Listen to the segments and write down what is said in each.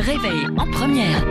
réveil en première.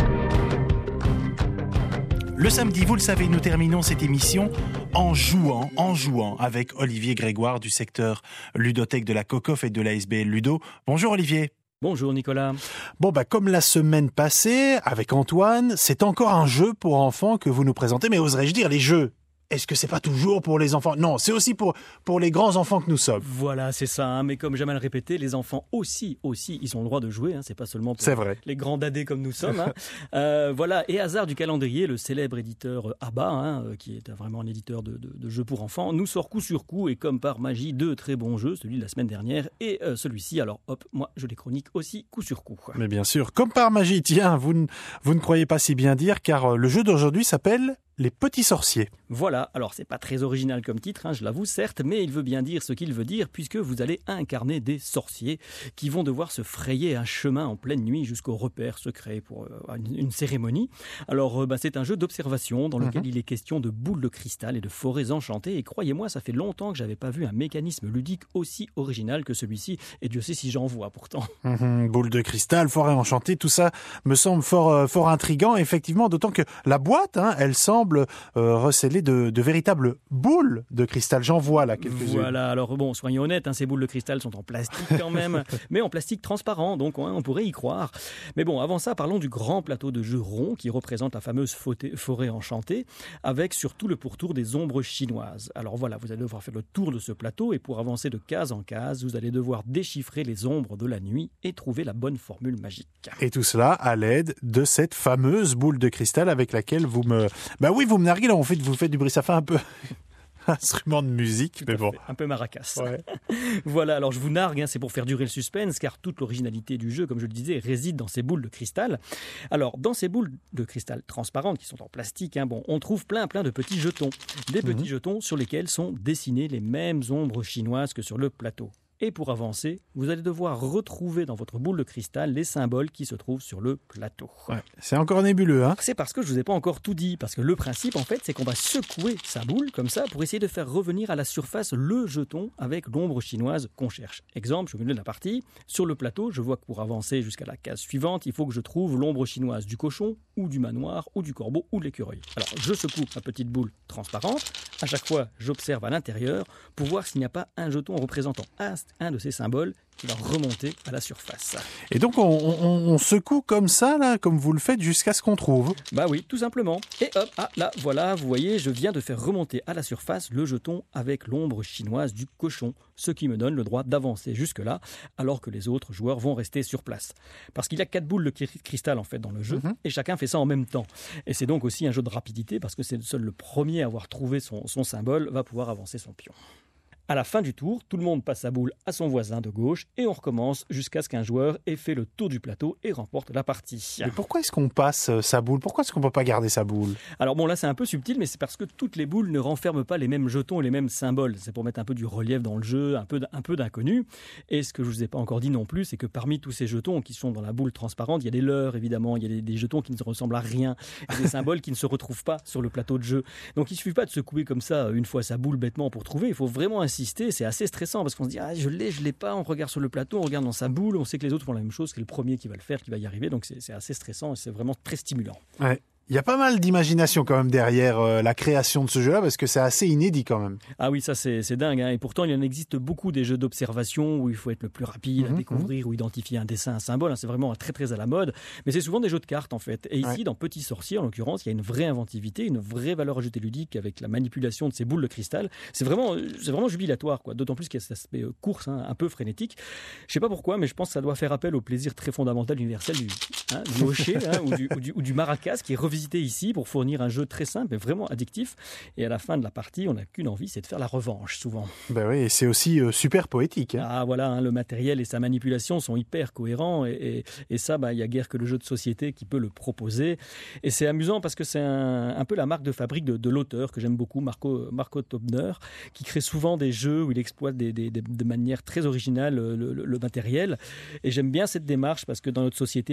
Le samedi, vous le savez, nous terminons cette émission en jouant avec Olivier Grégoire du secteur ludothèque de la COCOF et de la SBL Ludo. Bonjour Olivier. Bonjour Nicolas. Bon, comme la semaine passée, avec Antoine, c'est encore un jeu pour enfants que vous nous présentez, mais oserais-je dire les jeux? Est-ce que c'est pas toujours pour les enfants? Non, c'est aussi pour les grands enfants que nous sommes. Voilà, c'est ça. Mais comme j'aime à le répéter, les enfants aussi, ils ont le droit de jouer. C'est pas seulement pour les grands dadés comme nous sommes. Voilà. Et hasard du calendrier, le célèbre éditeur ABBA, qui est vraiment un éditeur de jeux pour enfants, nous sort coup sur coup et comme par magie deux très bons jeux, celui de la semaine dernière et celui-ci. Alors hop, moi je les chronique aussi coup sur coup. Mais bien sûr, comme par magie. Tiens, vous ne croyez pas si bien dire, car le jeu d'aujourd'hui s'appelle Les Petits Sorciers. Voilà, alors c'est pas très original comme titre, je l'avoue certes, mais il veut bien dire ce qu'il veut dire puisque vous allez incarner des sorciers qui vont devoir se frayer un chemin en pleine nuit jusqu'au repère secret pour une cérémonie. Alors c'est un jeu d'observation dans lequel il est question de boules de cristal et de forêts enchantées et croyez-moi, ça fait longtemps que j'avais pas vu un mécanisme ludique aussi original que celui-ci et Dieu sait si j'en vois pourtant. Boules de cristal, forêts enchantées, tout ça me semble fort intriguant, effectivement, d'autant que la boîte, elle semble recélée de véritables boules de cristal. J'en vois là quelques-unes. Voilà, alors soyons honnêtes, ces boules de cristal sont en plastique quand même, mais en plastique transparent, donc on pourrait y croire. Mais avant ça, parlons du grand plateau de jeu rond qui représente la fameuse forêt enchantée, avec surtout le pourtour des ombres chinoises. Alors voilà, vous allez devoir faire le tour de ce plateau et pour avancer de case en case, vous allez devoir déchiffrer les ombres de la nuit et trouver la bonne formule magique. Et tout cela à l'aide de cette fameuse boule de cristal avec laquelle vous me narguez là, vous faites du bruit, ça fait un peu instrument de musique, mais bon. Un peu maracas. Ouais. Voilà, alors je vous nargue, c'est pour faire durer le suspense, car toute l'originalité du jeu, comme je le disais, réside dans ces boules de cristal. Alors, dans ces boules de cristal transparentes, qui sont en plastique, on trouve plein de petits jetons. Des petits jetons sur lesquels sont dessinées les mêmes ombres chinoises que sur le plateau. Et pour avancer, vous allez devoir retrouver dans votre boule de cristal les symboles qui se trouvent sur le plateau. Ouais, c'est encore nébuleux, C'est parce que je vous ai pas encore tout dit, parce que le principe, en fait, c'est qu'on va secouer sa boule, comme ça, pour essayer de faire revenir à la surface le jeton avec l'ombre chinoise qu'on cherche. Exemple, je vous donne la partie. Sur le plateau, je vois que pour avancer jusqu'à la case suivante, il faut que je trouve l'ombre chinoise du cochon, ou du manoir, ou du corbeau, ou de l'écureuil. Alors, je secoue ma petite boule transparente. À chaque fois, j'observe à l'intérieur pour voir s'il n'y a pas un jeton représentant un de ces symboles qui va remonter à la surface. Et donc on secoue comme ça, là, comme vous le faites, jusqu'à ce qu'on trouve. Oui, tout simplement. Et hop, là, voilà, vous voyez, je viens de faire remonter à la surface le jeton avec l'ombre chinoise du cochon, ce qui me donne le droit d'avancer jusque-là, alors que les autres joueurs vont rester sur place. Parce qu'il y a 4 boules de cristal en fait dans le jeu, et chacun fait ça en même temps. Et c'est donc aussi un jeu de rapidité, parce que c'est seul le premier à avoir trouvé son symbole va pouvoir avancer son pion. À la fin du tour, tout le monde passe sa boule à son voisin de gauche et on recommence jusqu'à ce qu'un joueur ait fait le tour du plateau et remporte la partie. Mais pourquoi est-ce qu'on passe sa boule? Pourquoi est-ce qu'on ne peut pas garder sa boule? Alors là c'est un peu subtil, mais c'est parce que toutes les boules ne renferment pas les mêmes jetons et les mêmes symboles. C'est pour mettre un peu du relief dans le jeu, un peu d'inconnu. Et ce que je ne vous ai pas encore dit non plus, c'est que parmi tous ces jetons qui sont dans la boule transparente, il y a des leurres évidemment, il y a des jetons qui ne ressemblent à rien, et des symboles qui ne se retrouvent pas sur le plateau de jeu. Donc il ne suffit pas de secouer comme ça une fois sa boule bêtement pour trouver, il faut vraiment insister, c'est assez stressant parce qu'on se dit je l'ai pas, on regarde sur le plateau, on regarde dans sa boule, on sait que les autres font la même chose, c'est le premier qui va le faire, qui va y arriver, donc c'est assez stressant et c'est vraiment très stimulant. Ouais. Il y a pas mal d'imagination quand même derrière la création de ce jeu-là, parce que c'est assez inédit quand même. Ah oui, ça c'est dingue, et pourtant il en existe beaucoup des jeux d'observation où il faut être le plus rapide à découvrir ou identifier un dessin, un symbole, c'est vraiment très très à la mode, mais c'est souvent des jeux de cartes en fait. Et ici, dans Petits Sorciers en l'occurrence, il y a une vraie inventivité, une vraie valeur ajoutée ludique avec la manipulation de ces boules de cristal. C'est vraiment jubilatoire, quoi. D'autant plus qu'il y a cet aspect course, un peu frénétique. Je sais pas pourquoi, mais je pense que ça doit faire appel au plaisir très fondamental universel du hocher ou du maracas qui est revisité ici pour fournir un jeu très simple et vraiment addictif. Et à la fin de la partie, on n'a qu'une envie, c'est de faire la revanche, souvent. Oui, et c'est aussi super poétique. Ah voilà, le matériel et sa manipulation sont hyper cohérents et ça, il y a guère que le jeu de société qui peut le proposer. Et c'est amusant parce que c'est un peu la marque de fabrique de l'auteur que j'aime beaucoup, Marco Tobner, qui crée souvent des jeux où il exploite de manière très originale le matériel. Et j'aime bien cette démarche parce que dans notre société qui est de plus en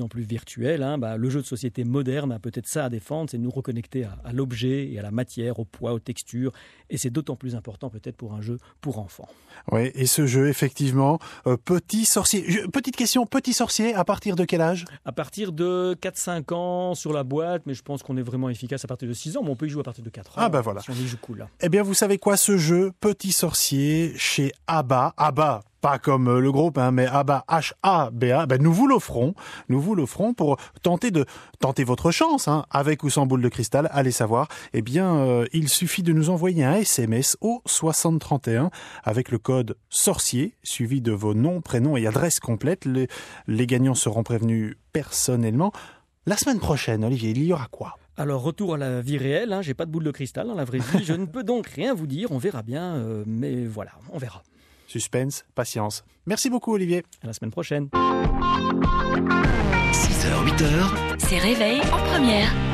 en plus virtuel, le jeu de société moderne a peut-être ça à défendre, c'est de nous reconnecter à l'objet et à la matière, au poids, aux textures. Et c'est d'autant plus important peut-être pour un jeu pour enfants. Oui, et ce jeu, effectivement, Petit Sorcier. Petite question, Petit Sorcier, à partir de quel âge ? À partir de 4-5 ans sur la boîte, mais je pense qu'on est vraiment efficace à partir de 6 ans, mais on peut y jouer à partir de 4 ans. Ah bah voilà. Si on y joue cool. Eh bien, vous savez quoi, ce jeu, Petit Sorcier, chez ABBA, pas comme le groupe, mais ABBA, H-A-B-A, nous vous l'offrons pour tenter votre chance, avec ou sans boule de cristal, allez savoir. Eh bien, il suffit de nous envoyer un SMS au 6031 avec le code sorcier, suivi de vos noms, prénoms et adresses complètes. Les gagnants seront prévenus personnellement. La semaine prochaine, Olivier, il y aura quoi ? Alors, retour à la vie réelle, j'ai pas de boule de cristal dans la vraie vie, je ne peux donc rien vous dire, on verra bien, mais voilà, on verra. Suspense, patience. Merci beaucoup, Olivier. À la semaine prochaine. 6h, 8h. C'est Réveil en première.